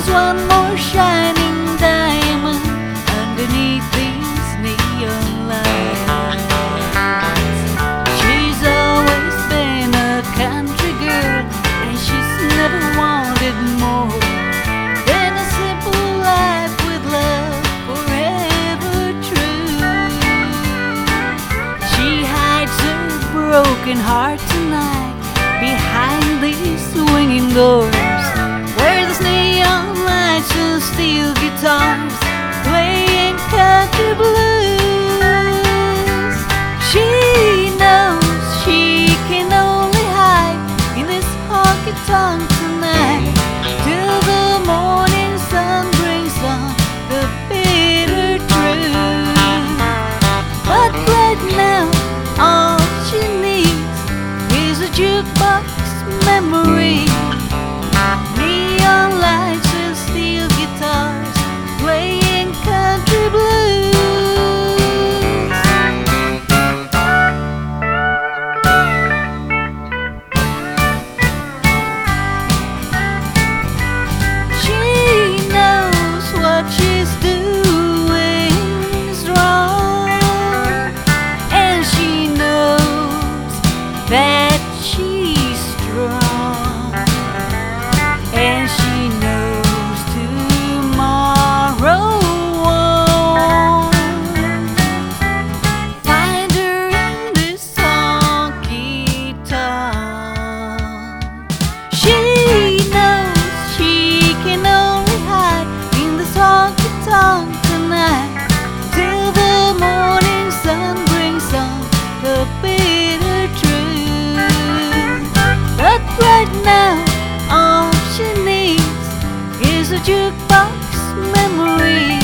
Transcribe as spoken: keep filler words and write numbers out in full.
She's one more shining diamond underneath these neon lights. She's always been a country girl, and she's never wanted more than a simple life with love forever true. She hides her broken heart tonight behind these swinging doors, where there's neon lights and steel guitars playing country blues. She knows she can only hide in this honky-tonk tonight, till the morning sun brings on the bitter truth. But right now all she needs is a jukebox memory, neon lights and steel guitars playing country blues. She knows what she's doing is wrong, and she knows that she's strong, and she knows tomorrow won't find her in this honky-tonk. She knows she can only hide in this honky-tonk tonight, till the morning sun brings on the bitter truth. But right now all she needs is a jukebox memory,